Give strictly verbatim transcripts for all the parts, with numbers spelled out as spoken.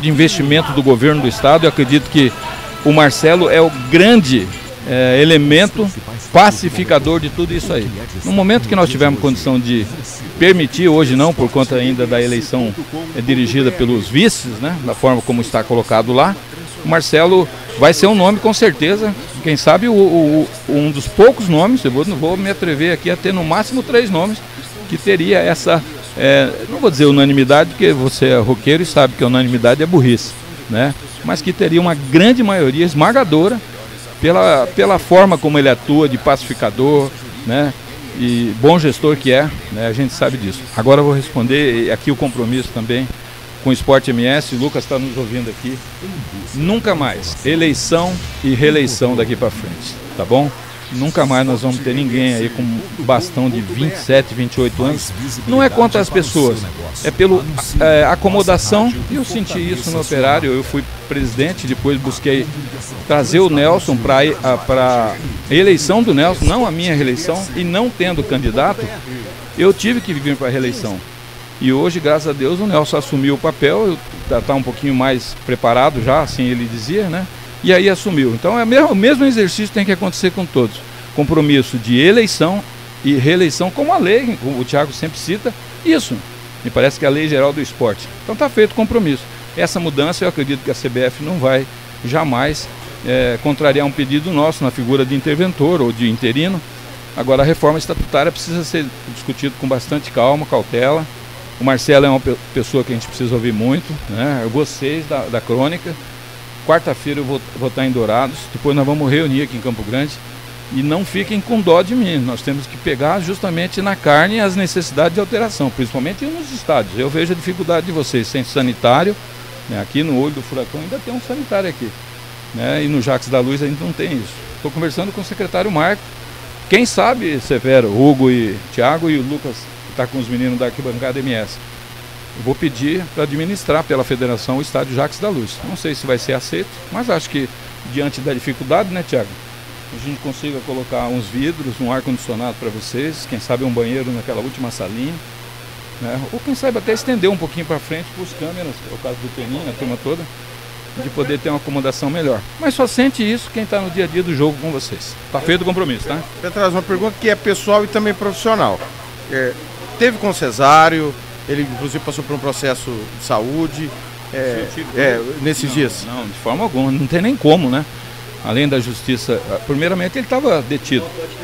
de investimento do governo do estado. Eu acredito que o Marcelo é o grande é, elemento pacificador de tudo isso aí. No momento que nós tivermos condição de permitir, hoje não, por conta ainda da eleição é, dirigida pelos vices, né, da forma como está colocado lá, o Marcelo vai ser um nome com certeza, quem sabe o, o, um dos poucos nomes, eu vou, não vou me atrever aqui a ter no máximo três nomes, que teria essa, é, não vou dizer unanimidade, porque você é roqueiro e sabe que a unanimidade é burrice, né? Mas que teria uma grande maioria esmagadora pela, pela forma como ele atua de pacificador, né? E bom gestor que é, né? A gente sabe disso. Agora eu vou responder aqui o compromisso também com o Sport M S, o Lucas está nos ouvindo aqui. Nunca mais eleição e reeleição daqui para frente, tá bom? Nunca mais nós vamos ter ninguém aí com bastão de vinte e sete, vinte e oito anos. Não é contra as pessoas, é pela é, acomodação. E eu senti isso no Operário. Eu fui presidente, depois busquei trazer o Nelson para a eleição do Nelson, não a minha reeleição, e não tendo candidato, eu tive que vir para a reeleição. E hoje, graças a Deus, o Nelson assumiu o papel, está um pouquinho mais preparado já, assim ele dizia, né? E aí assumiu. Então é o mesmo, o mesmo exercício tem que acontecer com todos. Compromisso de eleição e reeleição, como a lei, o Thiago sempre cita, isso. Me parece que é a lei geral do esporte. Então está feito o compromisso. Essa mudança eu acredito que a C B F não vai jamais é, contrariar um pedido nosso na figura de interventor ou de interino. Agora a reforma estatutária precisa ser discutida com bastante calma, cautela. O Marcelo é uma pessoa que a gente precisa ouvir muito, né? Vocês da, da crônica. Quarta-feira eu vou, vou estar em Dourados, depois nós vamos reunir aqui em Campo Grande. E não fiquem com dó de mim, nós temos que pegar justamente na carne as necessidades de alteração, principalmente nos estádios. Eu vejo a dificuldade de vocês, sem sanitário, né? Aqui no Olho do Furacão ainda tem um sanitário aqui, né? E no Jacques da Luz ainda não tem isso. Estou conversando com o secretário Marco, quem sabe, Severo, Hugo e Thiago e o Lucas, que está com os meninos da arquibancada M S. Eu vou pedir para administrar pela federação o estádio Jacques da Luz. Não sei se vai ser aceito, mas acho que diante da dificuldade, né, Thiago? A gente consiga colocar uns vidros, um ar-condicionado para vocês, quem sabe um banheiro naquela última salinha, né? Ou quem sabe até estender um pouquinho para frente para os câmeras, o caso do Peninha, a turma toda, de poder ter uma acomodação melhor. Mas só sente isso quem está no dia a dia do jogo com vocês. Está feito o compromisso, tá? Eu trago uma pergunta que é pessoal e também profissional. É, teve com cesário, ele inclusive passou por um processo de saúde, é, é, nesses não, dias? Não, de forma alguma, não tem nem como, né? Além da justiça, primeiramente ele estava detido.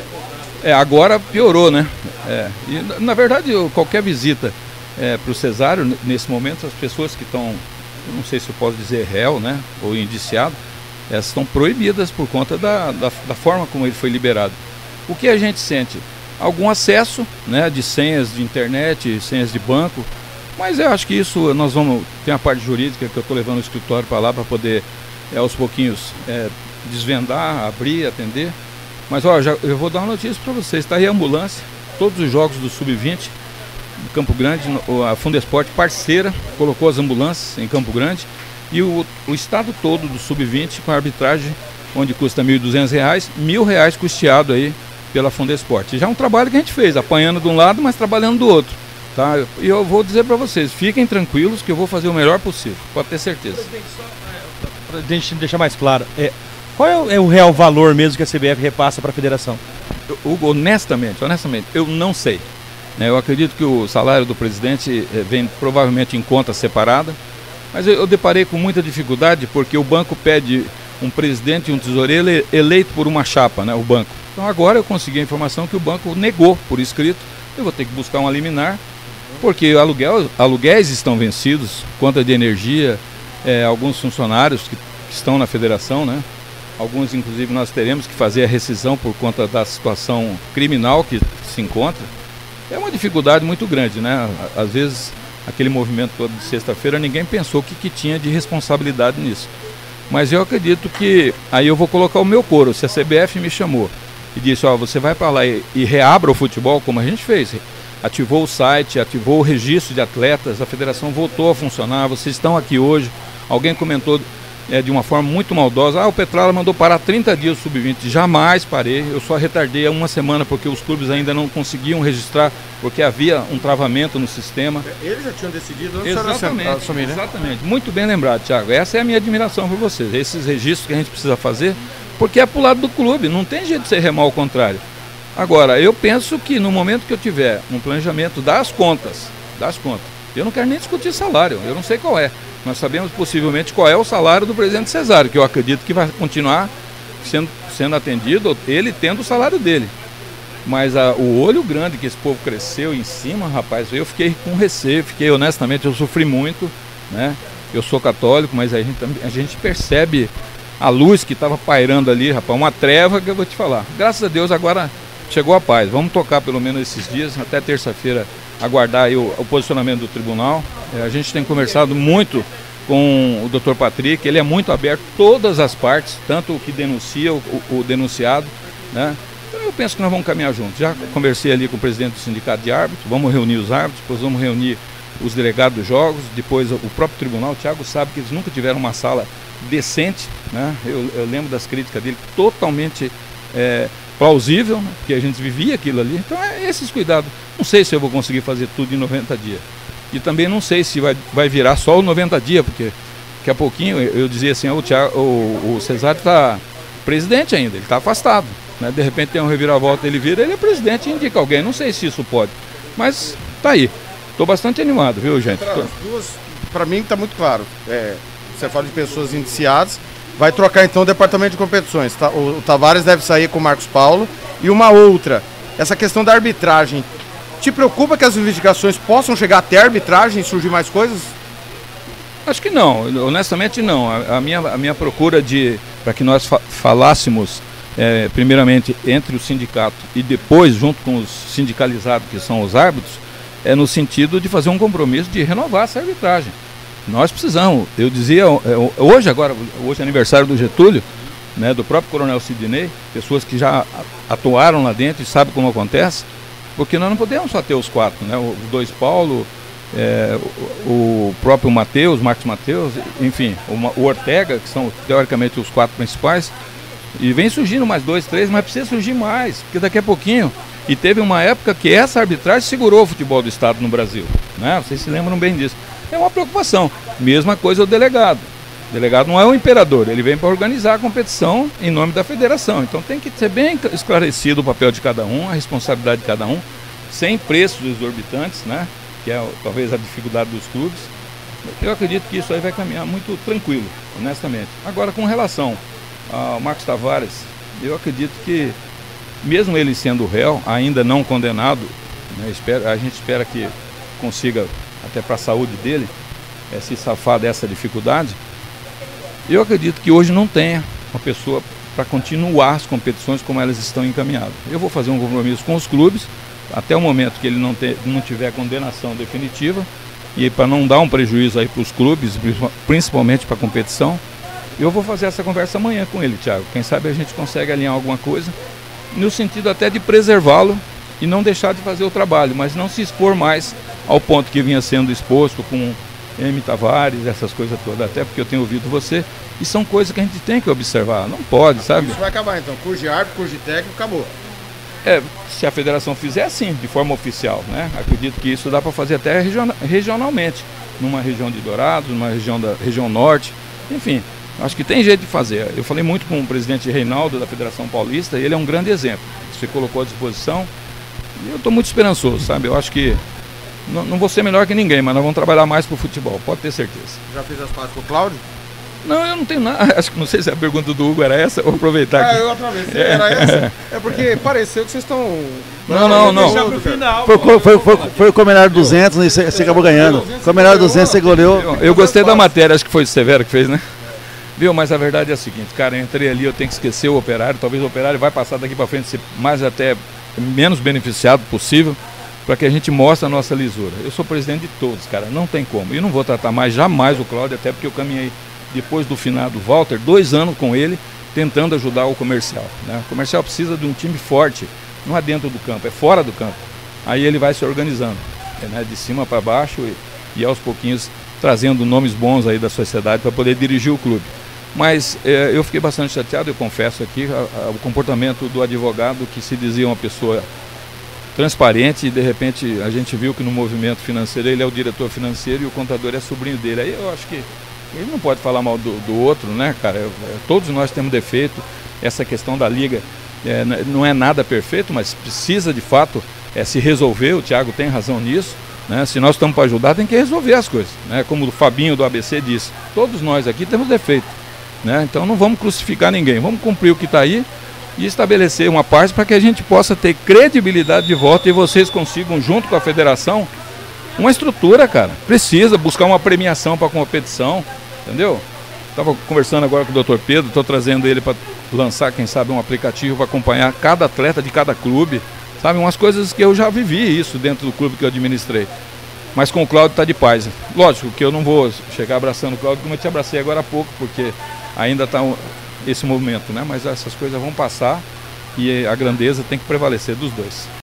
É, agora piorou, né? É, e, na verdade, qualquer visita é, para o cesário, nesse momento, as pessoas que estão, não sei se eu posso dizer réu, né? Ou indiciado, elas estão proibidas por conta da, da, da forma como ele foi liberado. O que a gente sente? Algum acesso, né, de senhas de internet, senhas de banco, mas eu acho que isso nós vamos, tem a parte jurídica que eu estou levando o escritório para lá para poder é, aos pouquinhos é, desvendar, abrir, atender. Mas ó, já, eu vou dar uma notícia para vocês, está aí a ambulância, todos os jogos do sub vinte do Campo Grande, a Fundesport parceira, colocou as ambulâncias em Campo Grande e o, o estado todo do sub vinte com a arbitragem, onde custa mil e duzentos reais, mil reais custeado aí pela Fundesport. Já é um trabalho que a gente fez, apanhando de um lado, mas trabalhando do outro. Tá? E eu vou dizer para vocês, fiquem tranquilos que eu vou fazer o melhor possível, pode ter certeza. Para a gente deixar mais claro, é, qual é o real valor mesmo que a C B F repassa para a federação? Eu, honestamente, honestamente, eu não sei. Né? Eu acredito que o salário do presidente é, vem provavelmente em conta separada, mas eu, eu deparei com muita dificuldade porque o banco pede um presidente e um tesoureiro eleito por uma chapa, né, o banco. Então agora eu consegui a informação que o banco negou por escrito, eu vou ter que buscar uma liminar, porque aluguel, aluguéis estão vencidos, conta de energia, é, alguns funcionários que, que estão na federação, né? Alguns inclusive nós teremos que fazer a rescisão por conta da situação criminal que se encontra. É uma dificuldade muito grande, né? Às vezes aquele movimento todo de sexta-feira ninguém pensou o que, que tinha de responsabilidade nisso. Mas eu acredito que aí eu vou colocar o meu coro, se a C B F me chamou e disse, ó, você vai para lá e, e reabra o futebol, como a gente fez, ativou o site, ativou o registro de atletas, a federação voltou a funcionar, vocês estão aqui hoje, alguém comentou é, de uma forma muito maldosa. Ah, o Petralha mandou parar trinta dias o sub vinte. Jamais parei, eu só retardei uma semana porque os clubes ainda não conseguiam registrar, porque havia um travamento no sistema. Eles já tinham decidido antes. Exatamente, assumir, né? exatamente. Muito bem lembrado, Thiago. Essa é a minha admiração por vocês. Esses registros que a gente precisa fazer, porque é pro lado do clube, não tem jeito de você remar ao contrário. Agora, eu penso que no momento que eu tiver um planejamento das contas, das contas, eu não quero nem discutir salário, eu não sei qual é. Nós sabemos possivelmente qual é o salário do presidente Cesário, que eu acredito que vai continuar sendo, sendo atendido, ele tendo o salário dele. Mas a, o olho grande que esse povo cresceu em cima, rapaz, eu fiquei com receio, fiquei honestamente, eu sofri muito, né? Eu sou católico, mas a gente, a gente percebe a luz que estava pairando ali, rapaz, uma treva que eu vou te falar. Graças a Deus agora chegou a paz. Vamos tocar pelo menos esses dias, até terça-feira, aguardar aí o, o posicionamento do tribunal. É, a gente tem conversado muito com o doutor Patrick, ele é muito aberto, todas as partes, tanto o que denuncia, o, o denunciado, né? Então eu penso que nós vamos caminhar juntos. Já conversei ali com o presidente do sindicato de árbitros, vamos reunir os árbitros, depois vamos reunir os delegados dos jogos, depois o próprio tribunal. O Thiago sabe que eles nunca tiveram uma sala decente, né? Eu, eu lembro das críticas dele, totalmente é, plausível, né? Porque a gente vivia aquilo ali. Então é esses cuidados. Não sei se eu vou conseguir fazer tudo em noventa dias. E também não sei se vai, vai virar só os noventa dias, porque daqui a pouquinho eu, eu dizia assim, o, Thiago, o, o Cesário está presidente ainda, ele está afastado, né? De repente tem um reviravolta, ele vira, ele é presidente e indica alguém. Não sei se isso pode, mas tá aí. Estou bastante animado, viu, gente? Para mim está muito claro. É, você fala de pessoas indiciadas, vai trocar então o departamento de competições. Tá? O, o Tavares deve sair com o Marcos Paulo. E uma outra, essa questão da arbitragem. Te preocupa que as investigações possam chegar até a arbitragem e surgir mais coisas? Acho que não, honestamente não. A, a, minha, a minha procura de para que nós fa falássemos é, primeiramente entre o sindicato e depois junto com os sindicalizados, que são os árbitros, é no sentido de fazer um compromisso de renovar essa arbitragem. Nós precisamos, eu dizia, hoje agora, hoje é aniversário do Getúlio, né, do próprio Coronel Sidney, pessoas que já atuaram lá dentro e sabem como acontece, porque nós não podemos só ter os quatro, né, os dois Paulo, é, o, o próprio Matheus, Marcos Matheus, enfim, o, o Ortega, que são teoricamente os quatro principais, e vem surgindo mais dois, três, mas precisa surgir mais, porque daqui a pouquinho, e teve uma época que essa arbitragem segurou o futebol do estado no Brasil, né, vocês se lembram bem disso. É uma preocupação. Mesma coisa o delegado. O delegado não é o imperador, ele vem para organizar a competição em nome da federação. Então tem que ser bem esclarecido o papel de cada um, a responsabilidade de cada um, sem preços exorbitantes, né? Que é talvez a dificuldade dos clubes. Eu acredito que isso aí vai caminhar muito tranquilo, honestamente. Agora, com relação ao Marcos Tavares, eu acredito que, mesmo ele sendo réu, ainda não condenado, né, espero, a gente espera que consiga, até para a saúde dele, é, se safar dessa dificuldade. Eu acredito que hoje não tenha uma pessoa para continuar as competições como elas estão encaminhadas. Eu vou fazer um compromisso com os clubes, até o momento que ele não, ter, não tiver condenação definitiva, e para não dar um prejuízo aí para os clubes, principalmente para a competição, eu vou fazer essa conversa amanhã com ele, Thiago. Quem sabe a gente consegue alinhar alguma coisa, no sentido até de preservá-lo e não deixar de fazer o trabalho, mas não se expor mais ao ponto que vinha sendo exposto com M. Tavares, essas coisas todas, até porque eu tenho ouvido você, e são coisas que a gente tem que observar, não pode, sabe? Isso vai acabar então, curso de árbitro, curso de técnico, acabou. É, se a federação fizer assim, de forma oficial, né? Acredito que isso dá para fazer até regional, regionalmente, numa região de Dourados, numa região da região norte, enfim, acho que tem jeito de fazer. Eu falei muito com o presidente Reinaldo da Federação Paulista, e ele é um grande exemplo, se colocou à disposição, e eu estou muito esperançoso, sabe? Eu acho que Não, não vou ser melhor que ninguém, mas nós vamos trabalhar mais pro futebol, pode ter certeza. Já fez as pazes com o Cláudio? Não, eu não tenho nada. Acho que não sei se a pergunta do Hugo era essa, vou aproveitar. Ah, eu outra vez. É. Era essa? É porque pareceu que vocês estão. Não, não, não. Pro final, foi, foi, foi, foi, foi o Combinado duzentos e você, você acabou ganhando. Combinado duzentos você goleou. Eu, eu gostei da matéria, acho que foi o Severo que fez, né? Viu, mas a verdade é a seguinte, cara, eu entrei ali, eu tenho que esquecer o Operário, talvez o Operário vai passar daqui para frente ser mais até menos beneficiado possível, para que a gente mostre a nossa lisura. Eu sou presidente de todos, cara, não tem como. E não vou tratar mais jamais o Cláudio, até porque eu caminhei depois do finado Walter, dois anos com ele, tentando ajudar o comercial, né? O comercial precisa de um time forte, não é dentro do campo, é fora do campo. Aí ele vai se organizando, né? De cima para baixo e, e aos pouquinhos trazendo nomes bons aí da sociedade para poder dirigir o clube. Mas é, eu fiquei bastante chateado, eu confesso aqui, a, a, o comportamento do advogado, que se dizia uma pessoa transparente, e de repente a gente viu que no movimento financeiro ele é o diretor financeiro e o contador é sobrinho dele. Aí eu acho que ele não pode falar mal do, do outro, né, cara? Eu, eu, todos nós temos defeito. Essa questão da liga é, não é nada perfeito, mas precisa de fato é, se resolver. O Thiago tem razão nisso, né? Se nós estamos para ajudar, tem que resolver as coisas, né? Como o Fabinho do A B C disse, todos nós aqui temos defeito, né? Então não vamos crucificar ninguém, vamos cumprir o que está aí e estabelecer uma paz para que a gente possa ter credibilidade de voto e vocês consigam, junto com a federação, uma estrutura, cara. Precisa buscar uma premiação para a competição, entendeu? Estava conversando agora com o doutor Pedro, estou trazendo ele para lançar, quem sabe, um aplicativo para acompanhar cada atleta de cada clube, sabe? Umas coisas que eu já vivi isso dentro do clube que eu administrei. Mas com o Cláudio está de paz. Lógico que eu não vou chegar abraçando o Cláudio como eu te abracei agora há pouco, porque ainda está esse momento, né? Mas essas coisas vão passar e a grandeza tem que prevalecer dos dois.